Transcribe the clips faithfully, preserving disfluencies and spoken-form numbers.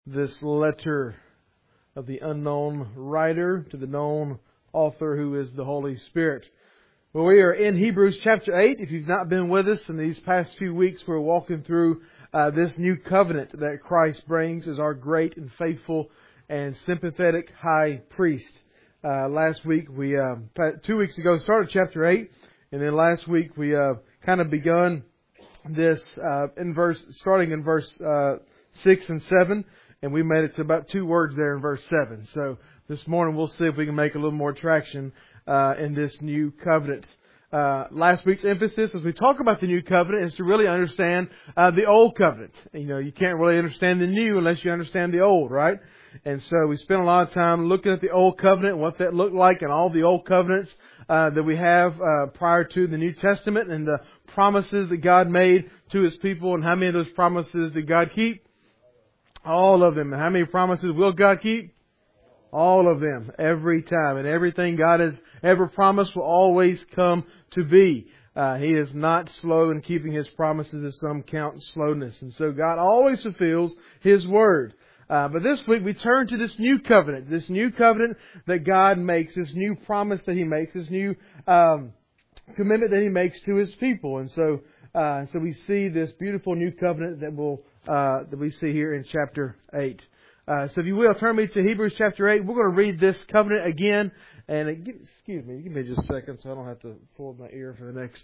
this letter of the unknown writer to the known author, who is the Holy Spirit. Well, we are in Hebrews chapter eight. If you've not been with us in these past few weeks, we're walking through uh, this new covenant that Christ brings as our great and faithful and sympathetic high priest. Uh, last week, we uh, two weeks ago started chapter eight, and then last week we uh, kind of begun this uh, in verse, starting in verse uh, six and seven, and we made it to about two words there in verse seven. So this morning we'll see if we can make a little more traction uh, in this new covenant. Uh, last week's emphasis as we talk about the new covenant is to really understand uh, the old covenant. You know, you can't really understand the new unless you understand the old, right? And so we spent a lot of time looking at the Old Covenant and what that looked like and all the Old Covenants uh, that we have uh, prior to the New Testament and the promises that God made to His people. And how many of those promises did God keep? All of them. And how many promises will God keep? All of them. Every time. And everything God has ever promised will always come to be. Uh, he is not slow in keeping His promises, as some count slowness. And so God always fulfills His Word. Uh, but this week we turn to this new covenant, this new covenant that God makes, this new promise that He makes, this new um, commitment that He makes to His people. And so, uh, so we see this beautiful new covenant that will uh, that we see here in chapter eight. Uh, so if you will, turn me to Hebrews chapter eight. We're going to read this covenant again. And it, excuse me, give me just a second so I don't have to fold my ear for the next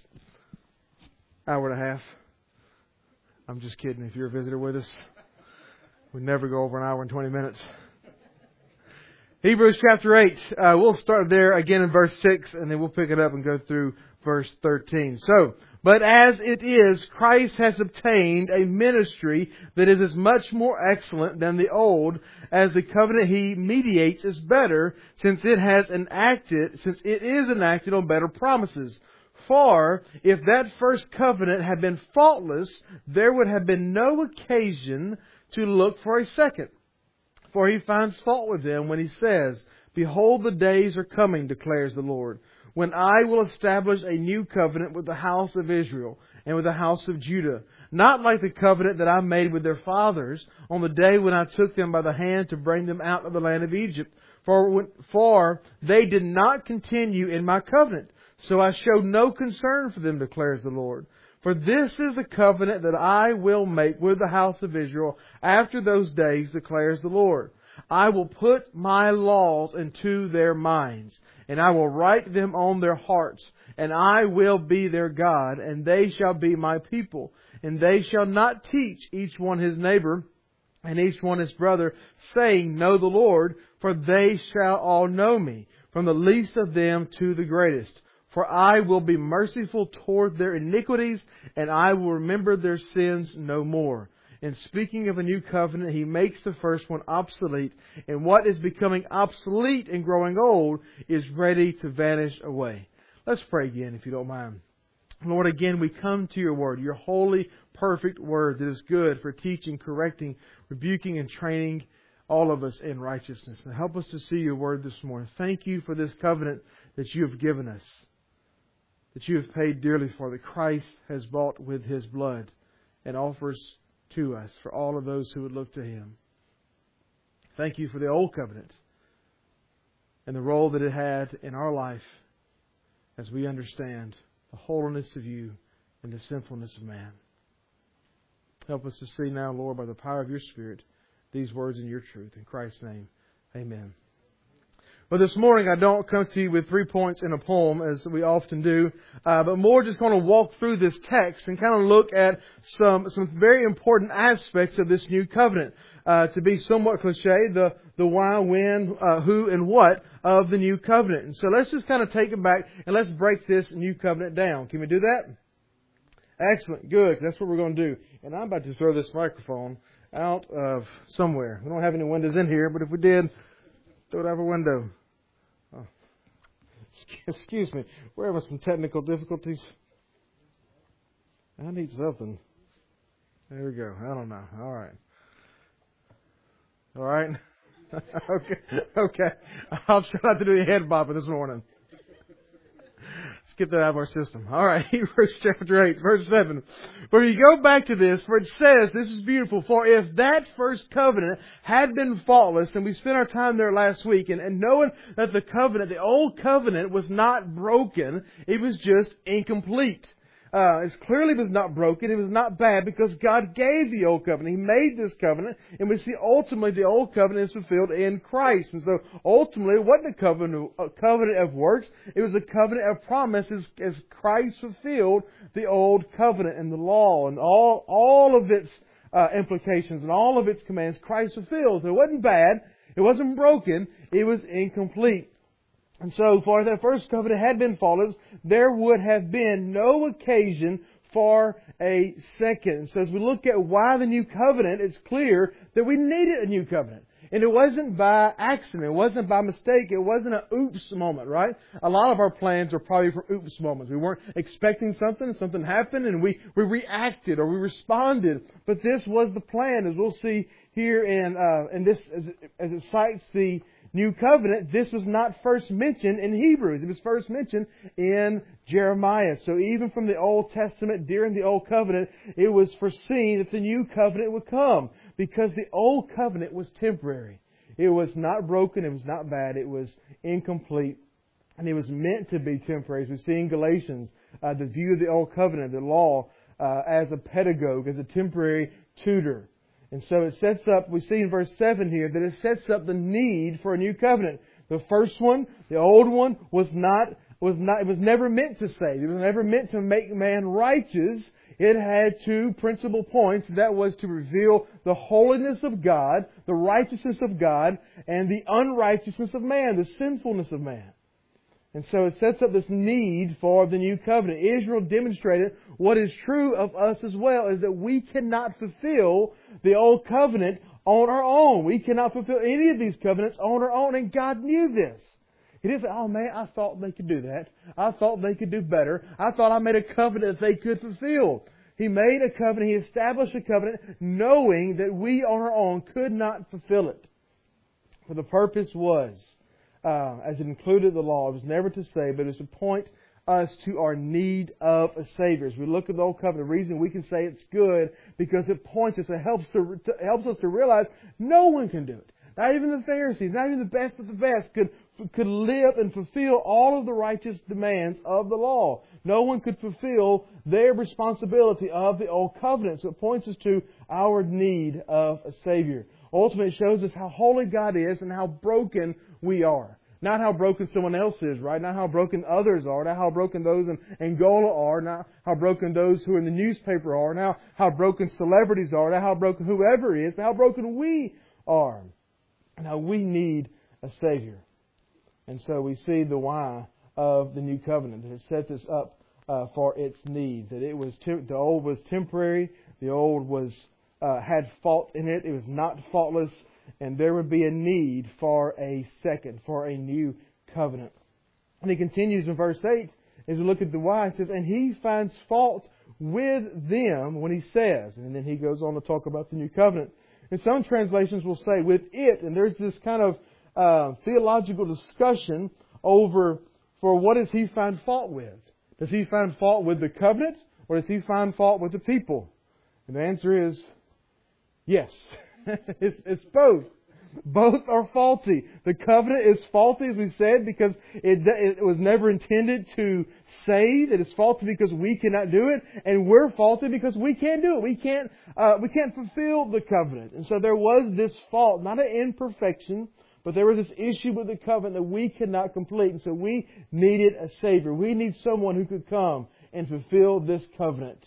hour and a half. I'm just kidding. If you're a visitor with us, we never go over an hour and twenty minutes. Hebrews chapter eight. Uh, we'll start there again in verse six, and then we'll pick it up and go through verse thirteen. So, but as it is, Christ has obtained a ministry that is as much more excellent than the old, as the covenant He mediates is better, since it has enacted, since it is enacted on better promises. For if that first covenant had been faultless, there would have been no occasion to look for a second. For He finds fault with them when He says, "Behold, the days are coming, declares the Lord, when I will establish a new covenant with the house of Israel and with the house of Judah, not like the covenant that I made with their fathers on the day when I took them by the hand to bring them out of the land of Egypt. For, for they did not continue in my covenant, so I showed no concern for them, declares the Lord. For this is the covenant that I will make with the house of Israel after those days, declares the Lord. I will put my laws into their minds, and I will write them on their hearts, and I will be their God, and they shall be my people. And they shall not teach each one his neighbor, and each one his brother, saying, Know the Lord, for they shall all know me, from the least of them to the greatest. For I will be merciful toward their iniquities, and I will remember their sins no more. In speaking of a new covenant, He makes the first one obsolete, and what is becoming obsolete and growing old is ready to vanish away." Let's pray again, if you don't mind. Lord, again, we come to Your Word, Your holy, perfect Word that is good for teaching, correcting, rebuking, and training all of us in righteousness. And help us to see Your Word this morning. Thank You for this covenant that You have given us, that You have paid dearly for, that Christ has bought with His blood and offers to us for all of those who would look to Him. Thank You for the old covenant and the role that it had in our life as we understand the holiness of You and the sinfulness of man. Help us to see now, Lord, by the power of Your Spirit, these words in Your truth. In Christ's name, amen. Well, this morning I don't come to you with three points in a poem as we often do, uh, but more just going to walk through this text and kind of look at some some very important aspects of this new covenant. Uh, to be somewhat cliche, the the why, when, uh, who, and what of the new covenant. And so let's just kind of take it back and let's break this new covenant down. Can we do that? Excellent, good. That's what we're going to do. And I'm about to throw this microphone out of somewhere. We don't have any windows in here, but if we did, throw it out of a window. Oh. Excuse me. We're having some technical difficulties. I need something. There we go. I don't know. All right. All right. okay. Okay. I'll try not to do a head bopping this morning. get that out of our system. All right, Hebrews chapter eight, verse seven. But if you go back to this, for it says, this is beautiful, for if that first covenant had been faultless, and we spent our time there last week, and, and knowing that the covenant, the old covenant was not broken, it was just incomplete. Uh, it clearly was not broken. It was not bad because God gave the old covenant. He made this covenant, and we see ultimately the old covenant is fulfilled in Christ. And so ultimately, it wasn't a covenant, a covenant of works. It was a covenant of promises as Christ fulfilled the old covenant and the law and all all of its uh, implications and all of its commands. Christ fulfilled. So it wasn't bad. It wasn't broken. It was incomplete. And so, for that first covenant had been faultless, there would have been no occasion for a second. So as we look at why the new covenant, it's clear that we needed a new covenant. And it wasn't by accident. It wasn't by mistake. It wasn't an oops moment, right? A lot of our plans are probably for oops moments. We weren't expecting something, something happened, and we, we reacted or we responded. But this was the plan, as we'll see here in, uh, in this, as it, as it cites the New Covenant. This was not first mentioned in Hebrews. It was first mentioned in Jeremiah. So even from the Old Testament, during the Old Covenant, it was foreseen that the New Covenant would come because the Old Covenant was temporary. It was not broken. It was not bad. It was incomplete. And it was meant to be temporary. As we see in Galatians, uh, the view of the Old Covenant, the law, uh, as a pedagogue, as a temporary tutor. And so it sets up, we see in verse seven here, that it sets up the need for a new covenant. The first one, the old one, was not, was not, it was never meant to save. It was never meant to make man righteous. It had two principal points. That was to reveal the holiness of God, the righteousness of God, and the unrighteousness of man, the sinfulness of man. And so it sets up this need for the new covenant. Israel demonstrated what is true of us as well, is that we cannot fulfill the old covenant on our own. We cannot fulfill any of these covenants on our own, and God knew this. He didn't say, oh man, I thought they could do that. I thought they could do better. I thought I made a covenant that they could fulfill. He made a covenant, He established a covenant, knowing that we on our own could not fulfill it. For the purpose was, Uh, as it included the law, it was never to save, but it was to point us to our need of a Savior. As we look at the Old Covenant, the reason we can say it's good, because it points us, it helps, to, to, helps us to realize no one can do it. Not even the Pharisees, not even the best of the best could, could live and fulfill all of the righteous demands of the law. No one could fulfill their responsibility of the Old Covenant. So it points us to our need of a Savior. Ultimately, it shows us how holy God is and how broken we are. Not how broken someone else is, right? Not how broken others are. Not how broken those in Angola are. Not how broken those who are in the newspaper are. Not how broken celebrities are. Not how broken whoever is. But how broken we are. And how we need a Savior. And so we see the why of the New Covenant. It sets us up uh, for its need. That it was te- the old was temporary. The old was uh, had fault in it. It was not faultless. And there would be a need for a second, for a new covenant. And he continues in verse eight, as we look at the why, it says, and he finds fault with them when he says, and then he goes on to talk about the new covenant. And some translations will say with it, and there's this kind of uh, theological discussion over, for what does he find fault with? Does he find fault with the covenant, or does he find fault with the people? And the answer is yes. it's, it's both. Both are faulty. The covenant is faulty, as we said, because it, it was never intended to save. It is faulty because we cannot do it, and we're faulty because we can't do it. We can't. Uh, we can't fulfill the covenant, and so there was this fault, not an imperfection, but there was this issue with the covenant that we could not complete, and so we needed a Savior. We need someone who could come and fulfill this covenant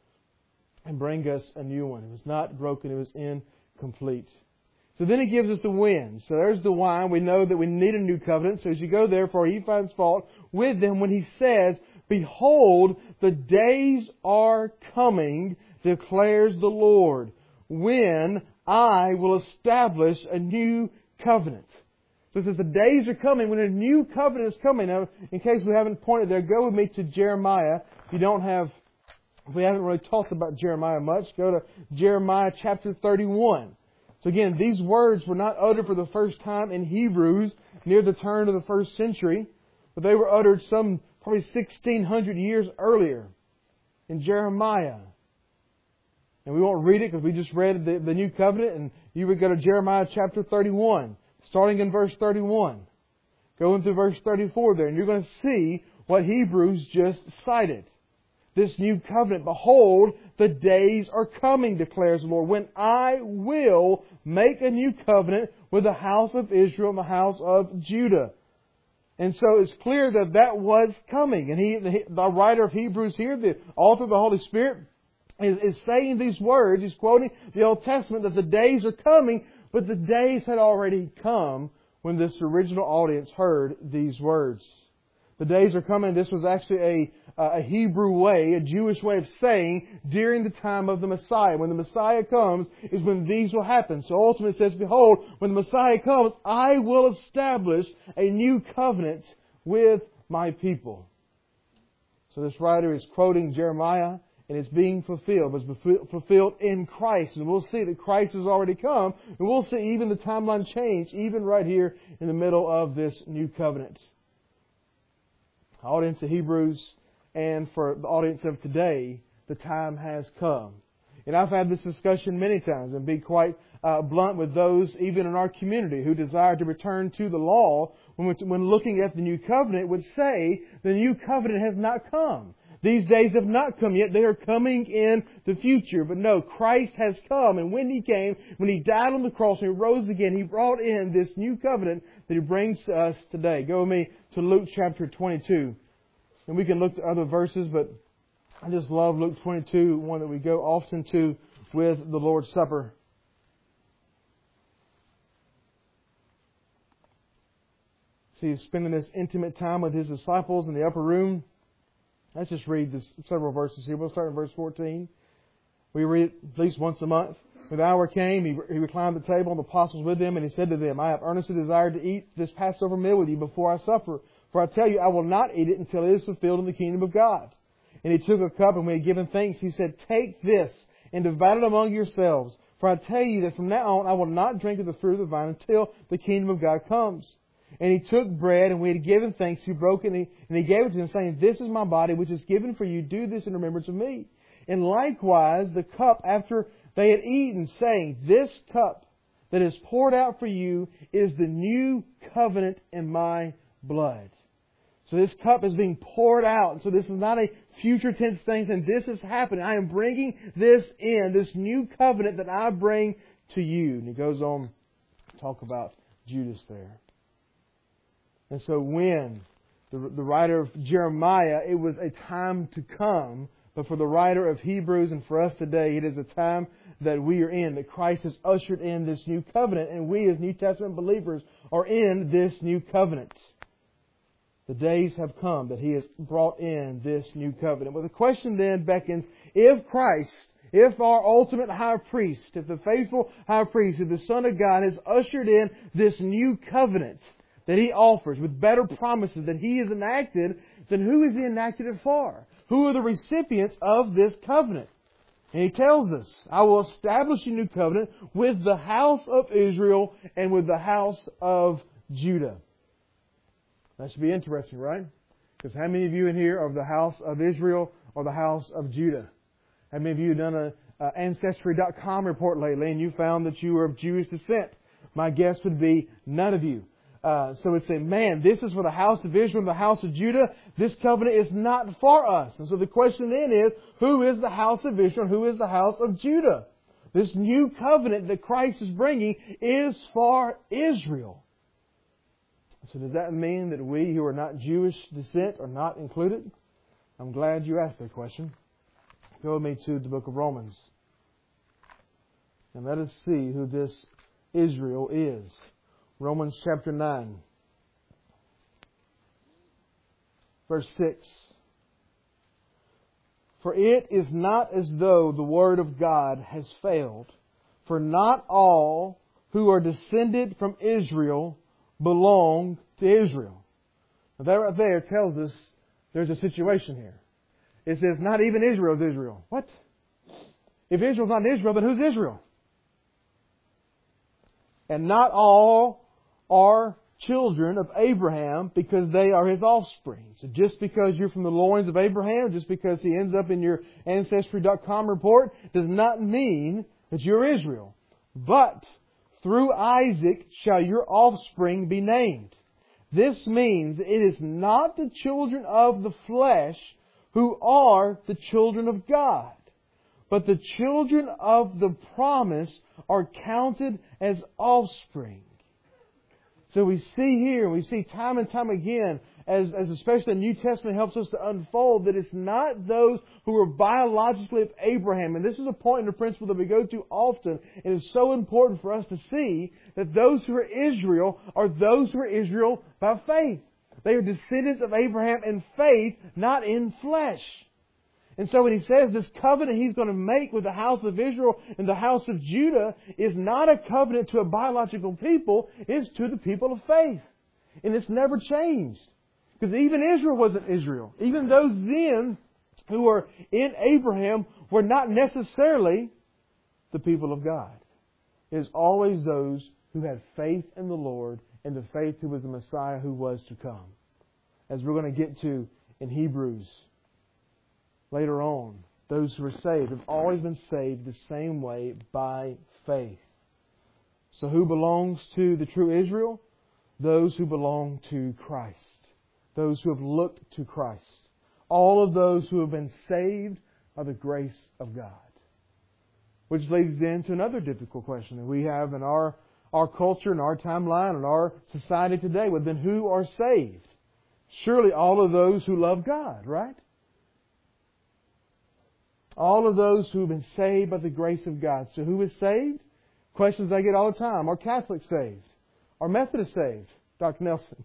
and bring us a new one. It was not broken. It was in complete. So then he gives us the when. So there's the why. We know that we need a new covenant. So as you go, therefore, he finds fault with them when he says, behold, the days are coming, declares the Lord, when I will establish a new covenant. So it says the days are coming when a new covenant is coming. Now, in case we haven't pointed there, go with me to Jeremiah. If you don't have, if we haven't really talked about Jeremiah much, go to Jeremiah chapter thirty-one. So again, these words were not uttered for the first time in Hebrews near the turn of the first century, but they were uttered some probably sixteen hundred years earlier in Jeremiah. And we won't read it because we just read the, the New Covenant, and you would go to Jeremiah chapter thirty-one, starting in verse thirty-one. Going through verse thirty-four there, and you're going to see what Hebrews just cited. This new covenant. Behold, the days are coming, declares the Lord, when I will make a new covenant with the house of Israel and the house of Judah. And so it's clear that that was coming. And he, the, the writer of Hebrews here, the author of the Holy Spirit, is, is saying these words. He's quoting the Old Testament that the days are coming, but the days had already come when this original audience heard these words. The days are coming. This was actually a, a Hebrew way, a Jewish way of saying during the time of the Messiah. When the Messiah comes is when these will happen. So ultimately it says, behold, when the Messiah comes, I will establish a new covenant with my people. So this writer is quoting Jeremiah, and it's being fulfilled. It was fulfilled in Christ. And we'll see that Christ has already come. And we'll see even the timeline change, even right here in the middle of this new covenant. Audience of Hebrews, and for the audience of today, the time has come. And I've had this discussion many times and be quite uh, blunt with those even in our community who desire to return to the law when, when looking at the new covenant would say the new covenant has not come. These days have not come yet. They are coming in the future. But no, Christ has come. And when He came, when He died on the cross and He rose again, He brought in this new covenant that He brings to us today. Go with me to Luke chapter twenty-two. And we can look to other verses, but I just love Luke twenty-two, one that we go often to with the Lord's Supper. See, He's spending this intimate time with His disciples in the upper room. Let's just read this, several verses here. We'll start in verse fourteen. We read it at least once a month. When the hour came, he, he reclined at the table, and the apostles with him, and He said to them, I have earnestly desired to eat this Passover meal with you before I suffer. For I tell you, I will not eat it until it is fulfilled in the kingdom of God. And He took a cup, and when He had given thanks, He said, Take this, and divide it among yourselves. For I tell you that from now on I will not drink of the fruit of the vine until the kingdom of God comes. And He took bread, and when He had given thanks, He broke it, and He, and he gave it to them, saying, This is my body, which is given for you. Do this in remembrance of me. And likewise, the cup after they had eaten, saying, This cup that is poured out for you is the new covenant in my blood. So this cup is being poured out. So this is not a future tense thing, and this is happening. I am bringing this in, this new covenant that I bring to you. And He goes on to talk about Judas there. And so when the, the writer of Jeremiah, it was a time to come. But for the writer of Hebrews and for us today, it is a time that we are in, that Christ has ushered in this new covenant. And we as New Testament believers are in this new covenant. The days have come that He has brought in this new covenant. Well, the question then beckons, if Christ, if our ultimate high priest, if the faithful high priest, if the Son of God has ushered in this new covenant that He offers with better promises that He has enacted, then who is He enacted it for? Who are the recipients of this covenant? And He tells us, I will establish a new covenant with the house of Israel and with the house of Judah. That should be interesting, right? Because how many of you in here are of the house of Israel or the house of Judah? How many of you have done a, a Ancestry dot com report lately and you found that you were of Jewish descent? My guess would be none of you. Uh, so it's saying, man, this is for the house of Israel and the house of Judah. This covenant is not for us. And so the question then is, who is the house of Israel and who is the house of Judah? This new covenant that Christ is bringing is for Israel. So does that mean that we who are not Jewish descent are not included? I'm glad you asked that question. Go with me to the book of Romans. And let us see who this Israel is. Romans chapter nine. Verse six. For it is not as though the word of God has failed. For not all who are descended from Israel belong to Israel. Now that right there tells us there's a situation here. It says not even Israel is Israel. What? If Israel's not Israel, then who's Israel? And not all are children of Abraham because they are his offspring. So just because you're from the loins of Abraham, just because he ends up in your Ancestry dot com report, does not mean that you're Israel. But through Isaac shall your offspring be named. This means it is not the children of the flesh who are the children of God, but the children of the promise are counted as offspring. So we see here, we see time and time again, as, as especially the New Testament helps us to unfold, that it's not those who are biologically of Abraham. And this is a point in the principle that we go to often. It is so important for us to see that those who are Israel are those who are Israel by faith. They are descendants of Abraham in faith, not in flesh. And so when he says this covenant He's going to make with the house of Israel and the house of Judah is not a covenant to a biological people, it's to the people of faith. And it's never changed. Because even Israel wasn't Israel. Even those then who were in Abraham were not necessarily the people of God. It is always those who had faith in the Lord and the faith who was the Messiah who was to come. As we're going to get to in Hebrews later on, those who are saved have always been saved the same way, by faith. So who belongs to the true Israel? Those who belong to Christ. Those who have looked to Christ. All of those who have been saved by the grace of God. Which leads then to another difficult question that we have in our, our culture and our timeline and our society today. Well, then who are saved? Surely all of those who love God, right? All of those who have been saved by the grace of God. So who is saved? Questions I get all the time. Are Catholics saved? Are Methodists saved? Doctor Nelson.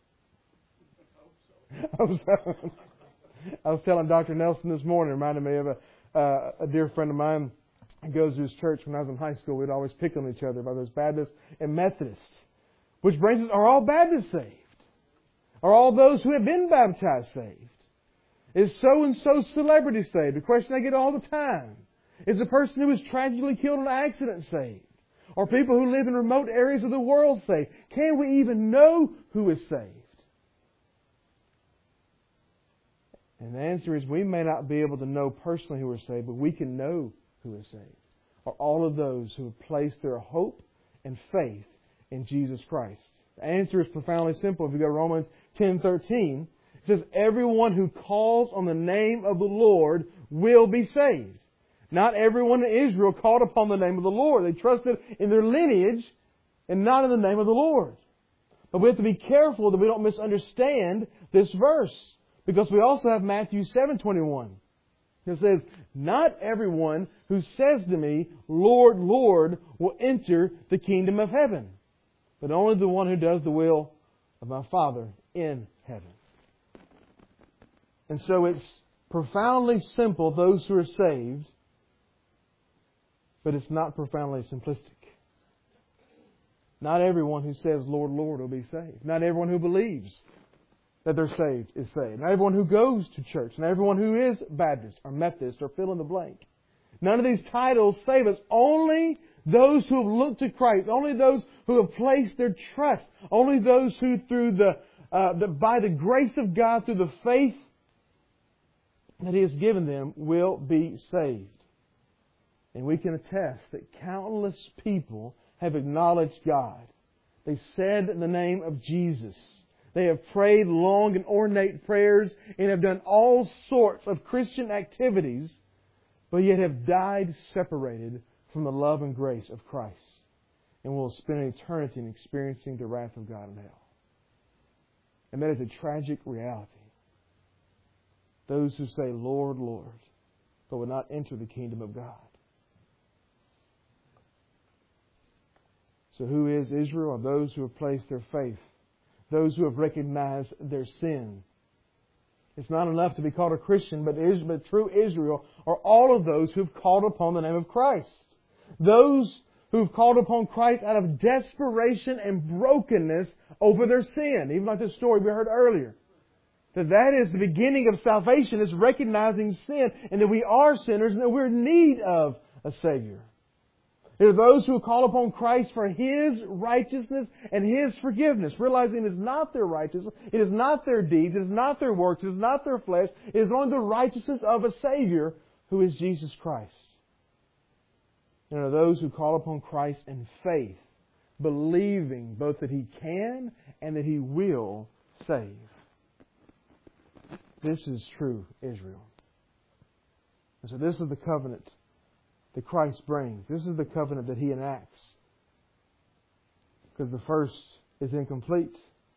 I was, I was telling Doctor Nelson this morning, reminded me of a, uh, a dear friend of mine who goes to his church. When I was in high school, we'd always pick on each other by those Baptists and Methodists. Which brings us, are all Baptists saved? Are all those who have been baptized saved? Is so-and-so celebrity saved? A question I get all the time. Is a person who was tragically killed in an accident saved? Or people who live in remote areas of the world saved? Can we even know who is saved? And the answer is we may not be able to know personally who are saved, but we can know who is saved. Are all of those who have placed their hope and faith in Jesus Christ. The answer is profoundly simple. If you go to Romans ten thirteen, it says, everyone who calls on the name of the Lord will be saved. Not everyone in Israel called upon the name of the Lord. They trusted in their lineage and not in the name of the Lord. But we have to be careful that we don't misunderstand this verse. Because we also have Matthew seven twenty-one. It says, not everyone who says to me, Lord, Lord, will enter the kingdom of heaven, but only the one who does the will of my Father in heaven. And so it's profoundly simple, those who are saved, but it's not profoundly simplistic. Not everyone who says, Lord, Lord, will be saved. Not everyone who believes that they're saved is saved. Not everyone who goes to church. Not everyone who is Baptist or Methodist or fill in the blank. None of these titles save us. Only those who have looked to Christ. Only those who have placed their trust. Only those who through the, uh, the by the grace of God, through the faith that He has given them, will be saved. And we can attest that countless people have acknowledged God. They said the name of Jesus. They have prayed long and ornate prayers and have done all sorts of Christian activities, but yet have died separated from the love and grace of Christ and will spend an eternity in experiencing the wrath of God in hell. And that is a tragic reality. Those who say, Lord, Lord, but will not enter the kingdom of God. So who is Israel? Are those who have placed their faith, those who have recognized their sin. It's not enough to be called a Christian, but, is, but true Israel are all of those who have called upon the name of Christ. Those who have called upon Christ out of desperation and brokenness over their sin. Even like the story we heard earlier. That that is the beginning of salvation, is recognizing sin and that we are sinners and that we're in need of a Savior. There are those who call upon Christ for His righteousness and His forgiveness, realizing it is not their righteousness, it is not their deeds, it is not their works, it is not their flesh, it is only the righteousness of a Savior who is Jesus Christ. There are those who call upon Christ in faith, believing both that He can and that He will save. This is true Israel. And so this is the covenant that Christ brings. This is the covenant that He enacts. Because the first is incomplete.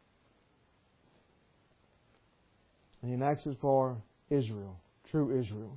And He enacts it for Israel, true Israel.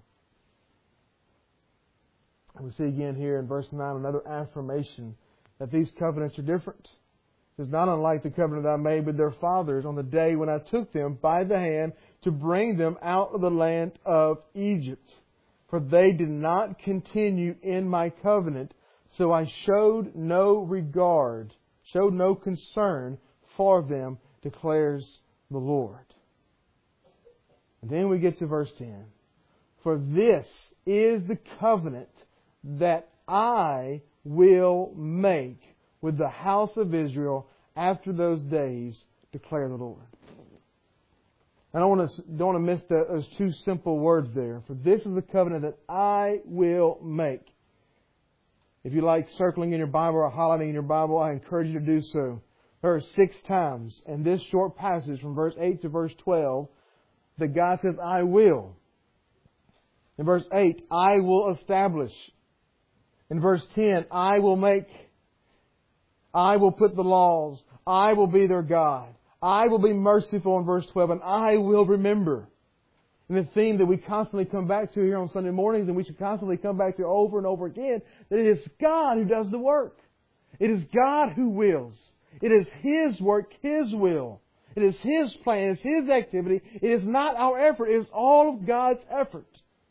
And we see again here in verse nine another affirmation that these covenants are different. It's not unlike the covenant that I made with their fathers on the day when I took them by the hand to bring them out of the land of Egypt. For they did not continue in my covenant, so I showed no regard, showed no concern for them, declares the Lord. And then we get to verse ten. For this is the covenant that I will make with the house of Israel after those days, declare the Lord. I don't want to, don't want to miss the, those two simple words there. For this is the covenant that I will make. If you like circling in your Bible or highlighting in your Bible, I encourage you to do so. There are six times in this short passage from verse eight to verse twelve that God says, I will. In verse eight, I will establish. In verse ten, I will make. I will put the laws. I will be their God. I will be merciful in verse twelve, and I will remember. And the theme that we constantly come back to here on Sunday mornings, and we should constantly come back to over and over again, that it is God who does the work. It is God who wills. It is His work, His will. It is His plan, it is His activity. It is not our effort, it is all of God's effort.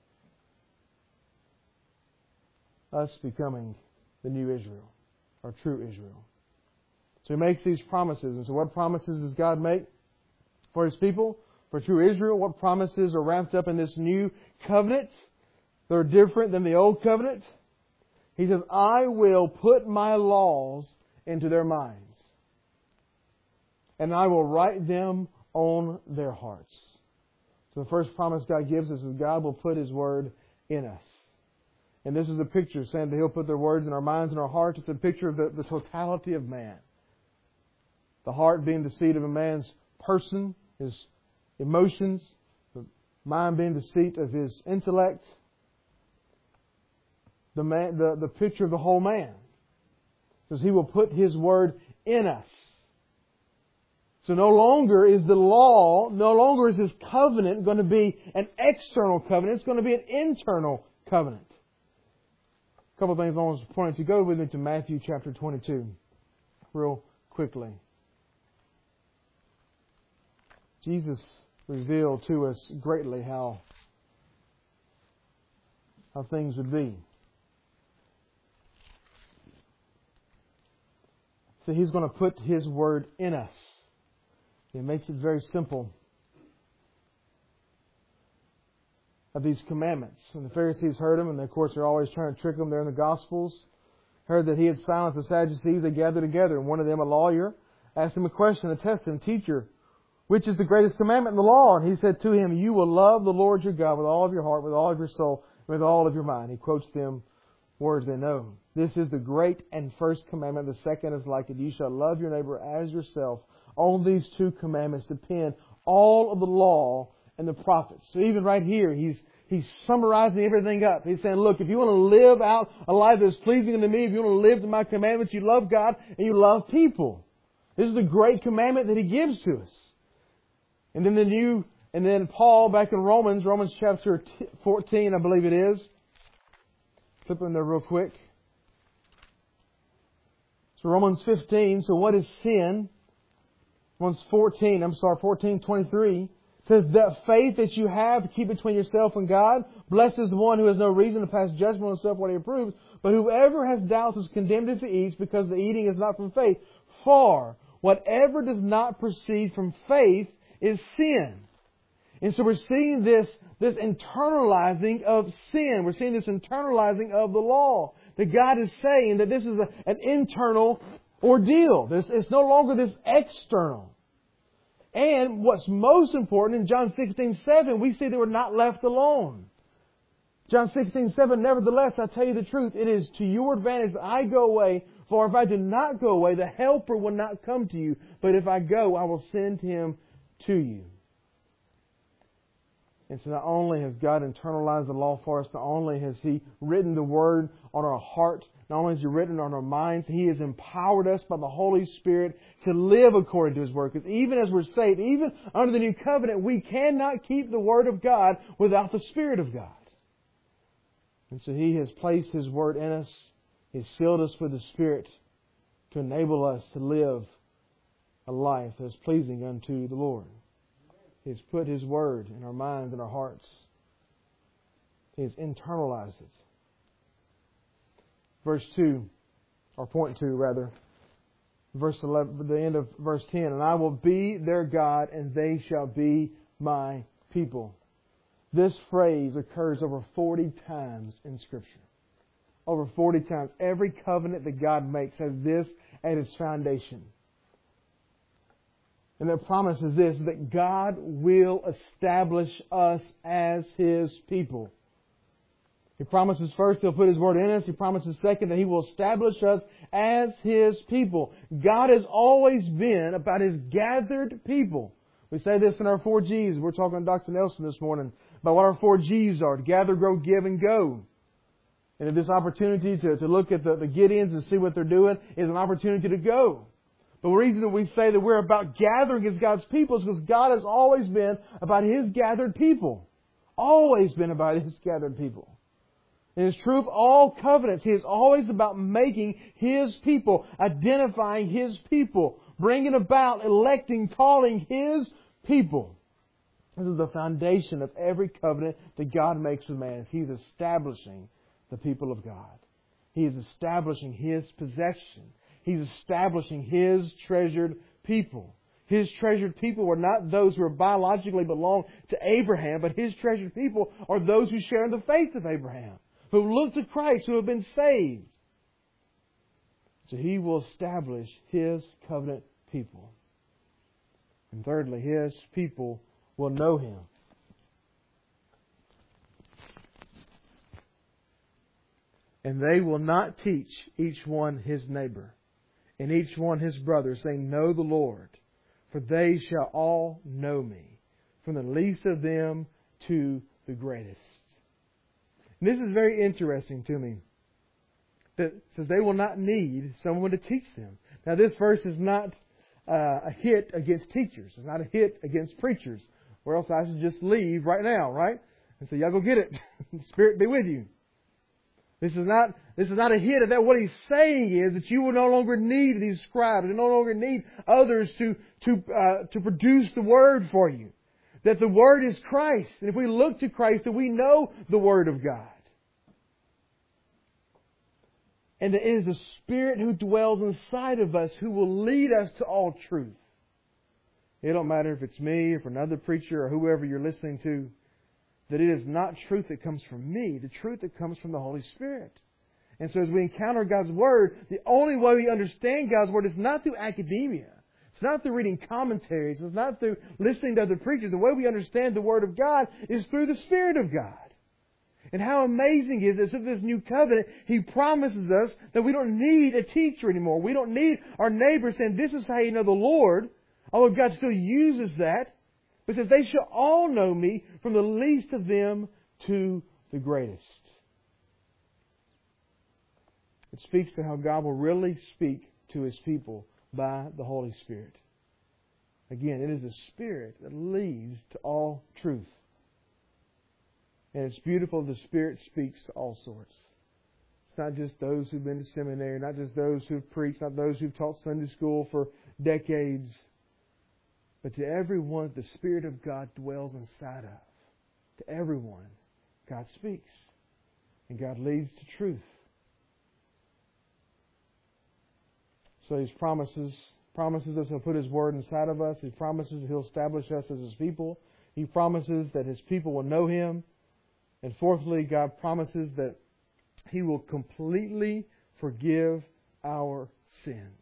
Us becoming the new Israel, or true Israel. So He makes these promises. And so what promises does God make for His people? For true Israel, what promises are wrapped up in this new covenant? They're different than the old covenant. He says, I will put my laws into their minds, and I will write them on their hearts. So the first promise God gives us is God will put His Word in us. And this is a picture saying that He'll put their words in our minds and our hearts. It's a picture of the, the totality of man. The heart being the seat of a man's person, his emotions. The mind being the seat of his intellect. The, man, the, the picture of the whole man. It says He will put His Word in us. So no longer is the law, no longer is His covenant going to be an external covenant. It's going to be an internal covenant. A couple of things I want to point to. Go with me to Matthew chapter twenty-two real quickly. Jesus revealed to us greatly how, how things would be. So He's going to put His Word in us. He makes it very simple. Of these commandments. And the Pharisees heard Him, and of course they're always trying to trick Him there in the Gospels. Heard that He had silenced the Sadducees. They gathered together, and one of them, a lawyer, asked Him a question to test Him. Teacher, which is the greatest commandment in the law? And He said to him, you will love the Lord your God with all of your heart, with all of your soul, with all of your mind. He quotes them words they know. This is the great and first commandment. The second is like it. You shall love your neighbor as yourself. On these two commandments depend all of the law and the prophets. So even right here, he's he's summarizing everything up. He's saying, look, if you want to live out a life that's pleasing unto me, if you want to live to my commandments, you love God and you love people. This is the great commandment that He gives to us. And then the new, and then Paul back in Romans, Romans chapter fourteen, I believe it is. Flip in there real quick. So Romans fifteen. So what is sin? Romans fourteen. I'm sorry, fourteen twenty-three. Says that faith that you have to keep between yourself and God. Blessed is the one who has no reason to pass judgment on himself what he approves. But whoever has doubts is condemned if he eats, because the eating is not from faith. For whatever does not proceed from faith is sin. And so we're seeing this, this internalizing of sin. We're seeing this internalizing of the law. that God is saying that this is a, an internal ordeal. This, it's no longer this external. And what's most important, in John sixteen seven, we see that we're not left alone. John sixteen seven, nevertheless, I tell you the truth, it is to your advantage that I go away, for if I do not go away, the Helper will not come to you. But if I go, I will send Him to you. And so not only has God internalized the law for us, not only has He written the Word on our heart, not only has He written on our minds, He has empowered us by the Holy Spirit to live according to His Word. Because even as we're saved, even under the New Covenant, we cannot keep the Word of God without the Spirit of God. And so He has placed His Word in us. He has sealed us with the Spirit to enable us to live a life that is pleasing unto the Lord. He has put His Word in our minds and our hearts. He has internalized it. Verse two, or point two rather, verse eleven, the end of verse ten, and I will be their God and they shall be my people. This phrase occurs over forty times in Scripture. Over forty times. Every covenant that God makes has this at its foundation. And the promise is this, that God will establish us as His people. He promises first He'll put His Word in us. He promises second that He will establish us as His people. God has always been about His gathered people. We say this in our four G's. We're talking to Doctor Nelson this morning about what our four G's are. To gather, grow, give, and go. And this opportunity to, to look at the, the Gideons and see what they're doing is an opportunity to go. The reason that we say that we're about gathering as God's people is because God has always been about His gathered people. Always been about His gathered people. And it's true of all covenants. He is always about making His people, identifying His people, bringing about, electing, calling His people. This is the foundation of every covenant that God makes with man. He's establishing the people of God. He is establishing His possession. He's establishing His treasured people. His treasured people were not those who biologically belong to Abraham, but His treasured people are those who share in the faith of Abraham, who look to Christ, who have been saved. So He will establish His covenant people. And thirdly, His people will know Him. And they will not teach each one his neighbor, and each one his brother, saying, Know the Lord, for they shall all know me, from the least of them to the greatest. And this is very interesting to me. That says they will not need someone to teach them. Now this verse is not uh, a hit against teachers. It's not a hit against preachers. Or else I should just leave right now, right? And say, y'all go get it. Spirit be with you. This is not this is not a hit at that. What he's saying is that you will no longer need these scribes. You no longer need others to to uh, to produce the Word for you. That the Word is Christ. And if we look to Christ, that we know the Word of God. And that it is the Spirit who dwells inside of us who will lead us to all truth. It don't matter if it's me or if another preacher or whoever you're listening to. That it is not truth that comes from me, the truth that comes from the Holy Spirit. And so as we encounter God's Word, the only way we understand God's Word is not through academia. It's not through reading commentaries. It's not through listening to other preachers. The way we understand the Word of God is through the Spirit of God. And how amazing is this? With this new covenant, He promises us that we don't need a teacher anymore. We don't need our neighbor saying, this is how you know the Lord. Although God still uses that. But it says, they shall all know me, from the least of them to the greatest. It speaks to how God will really speak to His people by the Holy Spirit. Again, it is the Spirit that leads to all truth. And it's beautiful the Spirit speaks to all sorts. It's not just those who've been to seminary, not just those who've preached, not those who've taught Sunday school for decades. But to everyone the Spirit of God dwells inside of. To everyone, God speaks. And God leads to truth. So He promises, promises us He'll put His Word inside of us. He promises He'll establish us as His people. He promises that His people will know Him. And fourthly, God promises that He will completely forgive our sins.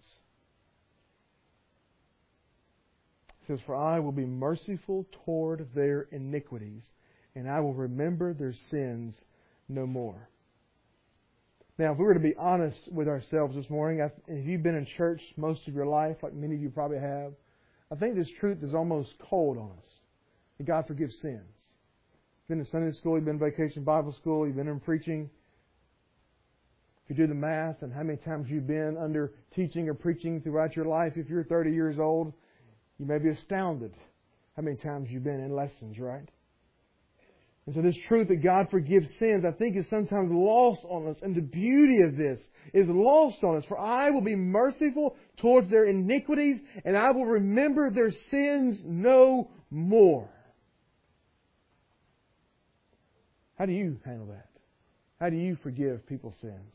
It says, for I will be merciful toward their iniquities, and I will remember their sins no more. Now, if we were to be honest with ourselves this morning, if you've been in church most of your life, like many of you probably have, I think this truth is almost cold on us. That God forgives sins. You've been in Sunday school, you've been in vacation Bible school, you've been in preaching. If you do the math and how many times you've been under teaching or preaching throughout your life, if you're thirty years old, you may be astounded how many times you've been in lessons, right? And so this truth that God forgives sins, I think, is sometimes lost on us. And the beauty of this is lost on us. For I will be merciful towards their iniquities, and I will remember their sins no more. How do you handle that? How do you forgive people's sins?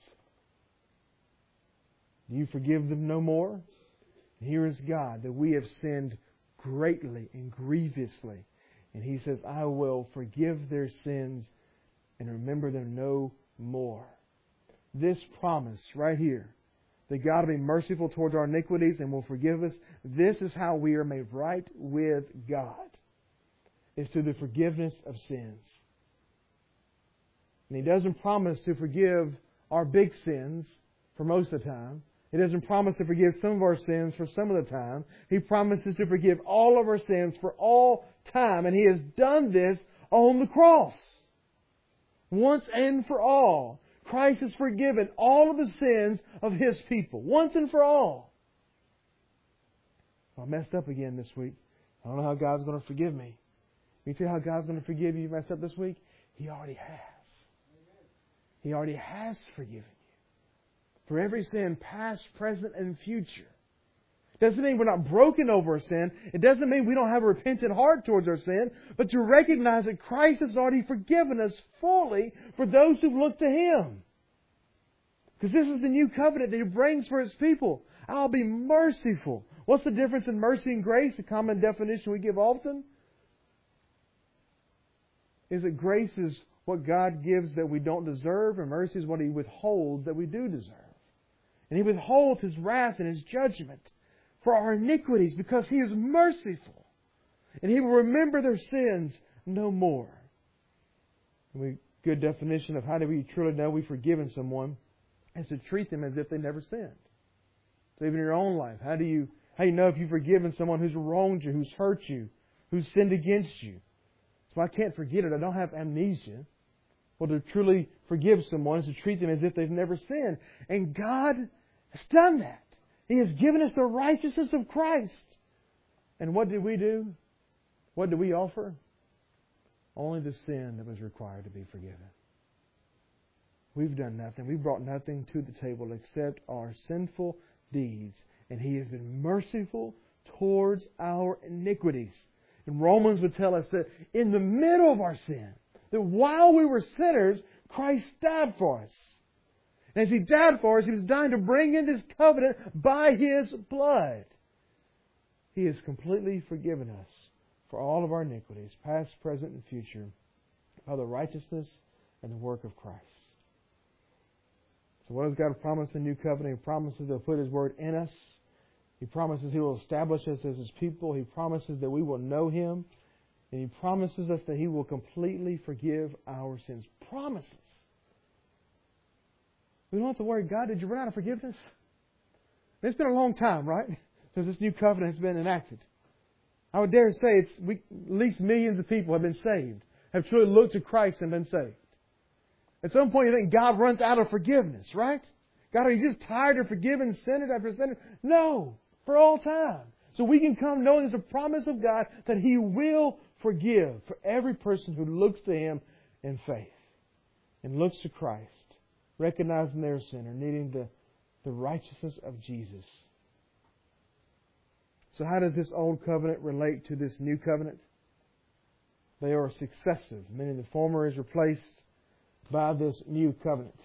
Do you forgive them no more? Here is God, that we have sinned greatly and grievously. And He says, I will forgive their sins and remember them no more. This promise right here, that God will be merciful towards our iniquities and will forgive us, this is how we are made right with God. It's through the forgiveness of sins. And He doesn't promise to forgive our big sins for most of the time. He doesn't promise to forgive some of our sins for some of the time. He promises to forgive all of our sins for all time. And He has done this on the cross. Once and for all. Christ has forgiven all of the sins of His people. Once and for all. I messed up again this week. I don't know how God's going to forgive me. You tell you how God's going to forgive you if you messed up this week? He already has. He already has forgiven you. For every sin, past, present, and future. Doesn't mean we're not broken over our sin. It doesn't mean we don't have a repentant heart towards our sin. But to recognize that Christ has already forgiven us fully for those who look to Him. Because this is the new covenant that He brings for His people. I'll be merciful. What's the difference in mercy and grace? The common definition we give often is that grace is what God gives that we don't deserve, and mercy is what He withholds that we do deserve. And He withholds His wrath and His judgment for our iniquities because He is merciful. And He will remember their sins no more. And we good definition of how do we truly know we've forgiven someone is to treat them as if they never sinned. So even in your own life, how do you how do you know if you've forgiven someone who's wronged you, who's hurt you, who's sinned against you? So I can't forget it. I don't have amnesia. Well, to truly forgive someone is to treat them as if they've never sinned. And God has done that. He has given us the righteousness of Christ. And what did we do? What did we offer? Only the sin that was required to be forgiven. We've done nothing. We've brought nothing to the table except our sinful deeds. And He has been merciful towards our iniquities. And Romans would tell us that in the middle of our sin, that while we were sinners, Christ died for us. And as He died for us, He was dying to bring in this covenant by His blood. He has completely forgiven us for all of our iniquities, past, present, and future, by the righteousness and the work of Christ. So what does God promise in the new covenant? He promises to put His word in us. He promises He will establish us as His people. He promises that we will know Him. And He promises us that He will completely forgive our sins. Promises. We don't have to worry, God, did you run out of forgiveness? It's been a long time, right? Since this new covenant has been enacted. I would dare say it's we, at least millions of people have been saved, have truly looked to Christ and been saved. At some point you think God runs out of forgiveness, right? God, are you just tired of forgiving sinner after sinner? No, for all time. So we can come knowing there's a promise of God that He will forgive for every person who looks to Him in faith and looks to Christ, recognizing their sin or needing the, the righteousness of Jesus. So how does this old covenant relate to this new covenant? They are successive, meaning the former is replaced by this new covenant.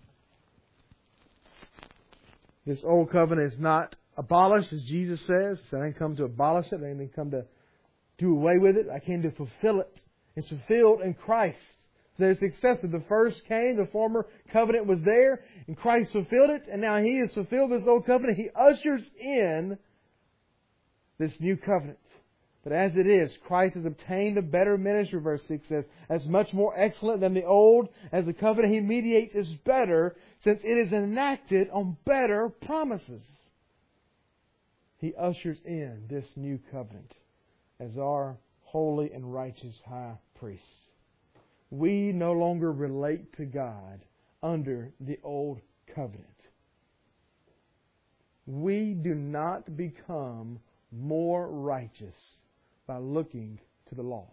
This old covenant is not abolished, as Jesus says. I didn't come to abolish it. I didn't come to do away with it. I came to fulfill it. It's fulfilled in Christ. They're successive. The first came, the former covenant was there, and Christ fulfilled it, and now He has fulfilled this old covenant. He ushers in this new covenant. But as it is, Christ has obtained a better ministry, verse six says, as much more excellent than the old, as the covenant He mediates is better, since it is enacted on better promises. He ushers in this new covenant as our holy and righteous high priest. We no longer relate to God under the old covenant. We do not become more righteous by looking to the law.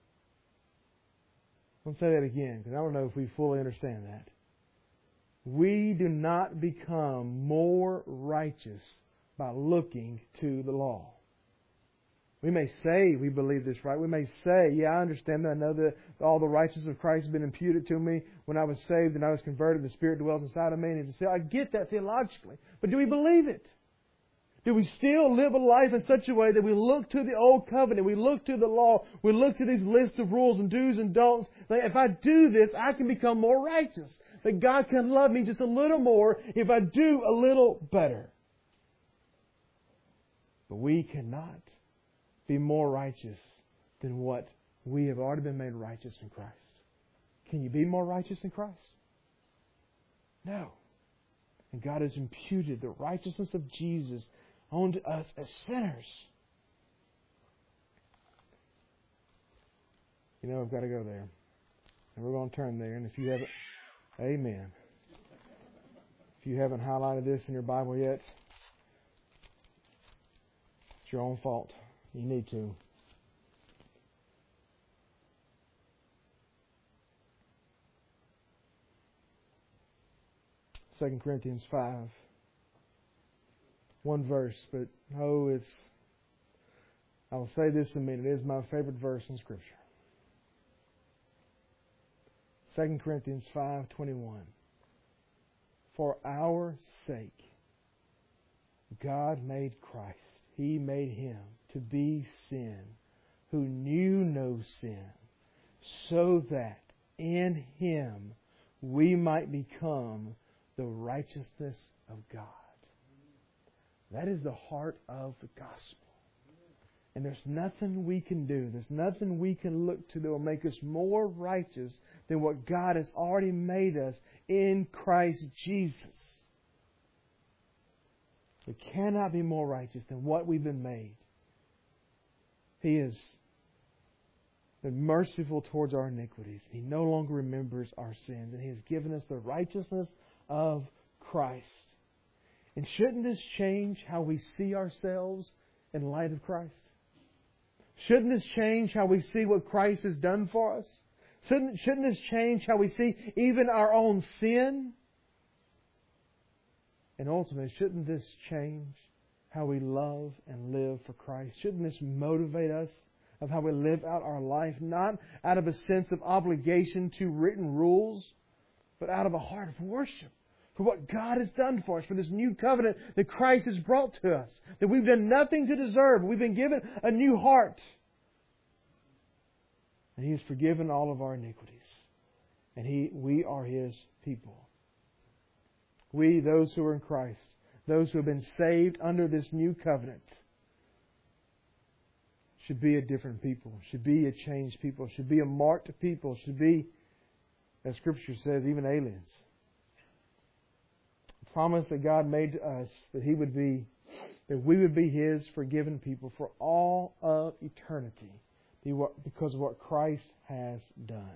I'll say that again, because I don't know if we fully understand that. We do not become more righteous by looking to the law. We may say we believe this, right? We may say, yeah, I understand that. I know that all the righteousness of Christ has been imputed to me when I was saved and I was converted. The Spirit dwells inside of me. And say, I get that theologically. But do we believe it? Do we still live a life in such a way that we look to the old covenant, we look to the law, we look to these lists of rules and do's and don'ts? Like, if I do this, I can become more righteous. That God can love me just a little more if I do a little better. But we cannot be more righteous than what we have already been made righteous in Christ. Can you be more righteous in Christ? No. And God has imputed the righteousness of Jesus onto us as sinners. You know, I've got to go there. And we're going to turn there. And if you haven't, amen. If you haven't highlighted this in your Bible yet, it's your own fault. You need to. Second Corinthians five. One verse, but oh, it's, I will say this in a minute, it is my favorite verse in Scripture. Second Corinthians five twenty-one. For our sake, God made Christ. He made Him to be sin, who knew no sin, so that in Him we might become the righteousness of God. That is the heart of the gospel. And there's nothing we can do, there's nothing we can look to that will make us more righteous than what God has already made us in Christ Jesus. We cannot be more righteous than what we've been made. He has been merciful towards our iniquities. He no longer remembers our sins. And He has given us the righteousness of Christ. And shouldn't this change how we see ourselves in light of Christ? Shouldn't this change how we see what Christ has done for us? Shouldn't, shouldn't this change how we see even our own sin? And ultimately, shouldn't this change how we love and live for Christ? Shouldn't this motivate us of how we live out our life, not out of a sense of obligation to written rules, but out of a heart of worship for what God has done for us, for this new covenant that Christ has brought to us, that we've done nothing to deserve. We've been given a new heart. And He has forgiven all of our iniquities. And He, we are His people. We, those who are in Christ, those who have been saved under this new covenant, should be a different people, should be a changed people, should be a marked people, should be, as Scripture says, even aliens. The promise that God made to us that He would be, that we would be His forgiven people for all of eternity because of what Christ has done.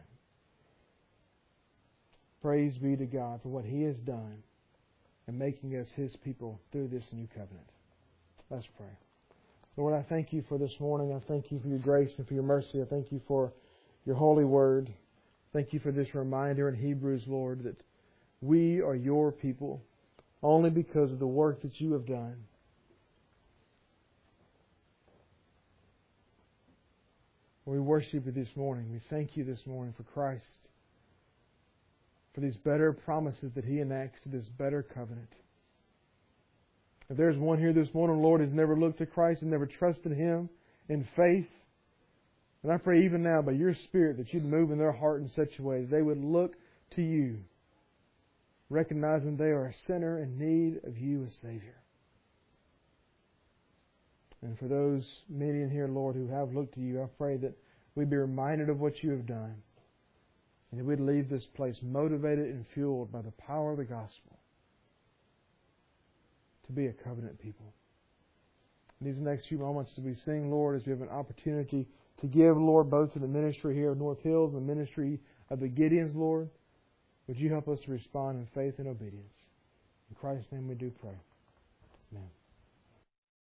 Praise be to God for what He has done and making us His people through this new covenant. Let's pray. Lord, I thank You for this morning. I thank You for Your grace and for Your mercy. I thank You for Your holy word. Thank You for this reminder in Hebrews, Lord, that we are Your people only because of the work that You have done. We worship You this morning. We thank You this morning for Christ, for these better promises that He enacts to this better covenant. If there's one here this morning, Lord, who's never looked to Christ and never trusted Him in faith, And I pray even now by Your Spirit that You'd move in their heart in such a way that they would look to You, recognizing they are a sinner in need of You as Savior. And for those many in here, Lord, who have looked to You, I pray that we'd be reminded of what You have done. And that we'd leave this place motivated and fueled by the power of the gospel to be a covenant people. In these next few moments as we sing, Lord, as we have an opportunity to give, Lord, both to the ministry here of North Hills and the ministry of the Gideons, Lord, would You help us to respond in faith and obedience. In Christ's name we do pray. Amen.